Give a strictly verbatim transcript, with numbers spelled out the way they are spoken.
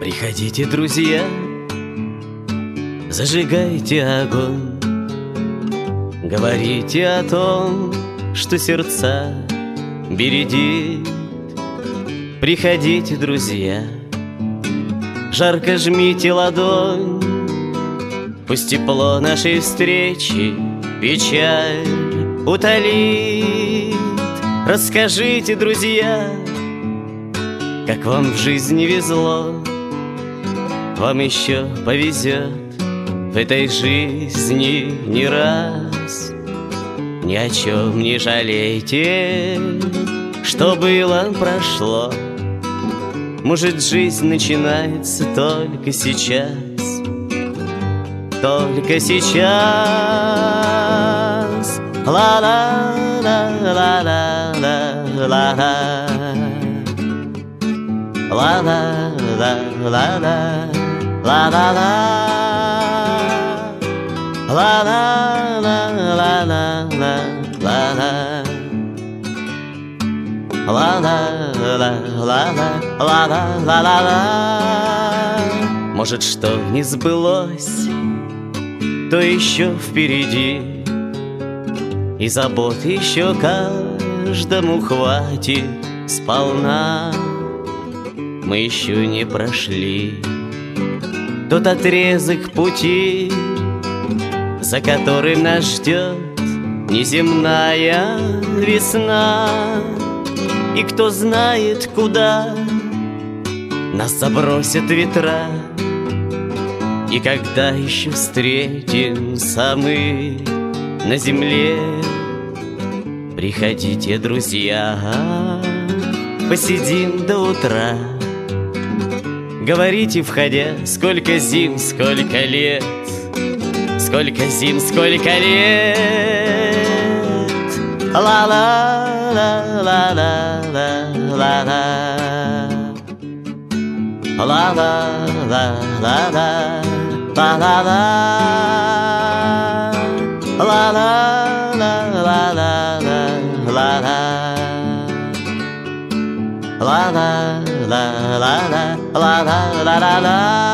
Приходите, друзья, зажигайте огонь, говорите о том, что сердца бередит. Приходите, друзья, жарко жмите ладонь, пусть тепло нашей встречи печаль утолит. Расскажите, друзья, как вам в жизни везло, вам еще повезет в этой жизни не раз. Ни о чем не жалейте, что было, прошло. Может, жизнь начинается только сейчас, только сейчас. Ла-ла-ла-ла-ла-ла-ла, ла-ла-ла-ла-ла, ла-ла-ла, ла-ла-ла-ла-ла-ла, ла-ла-ла-ла-ла-ла-ла-ла. Может, что не сбылось, то еще впереди, и забот еще каждому хватит сполна. Мы еще не прошли тот отрезок пути, за которым нас ждет неземная весна. И кто знает, куда нас забросят ветра, и когда еще встретимся мы на земле. Приходите, друзья, посидим до утра. Говорите, входя, сколько зим, сколько лет, сколько зим, сколько лет. Ла-ла-ла-ла-ла-ла-ла, ла-ла-ла-ла-ла, ла-ла-ла, ла-ла-ла-ла-ла-ла, ла-ла-ла-ла-ла-ла-ла-ла.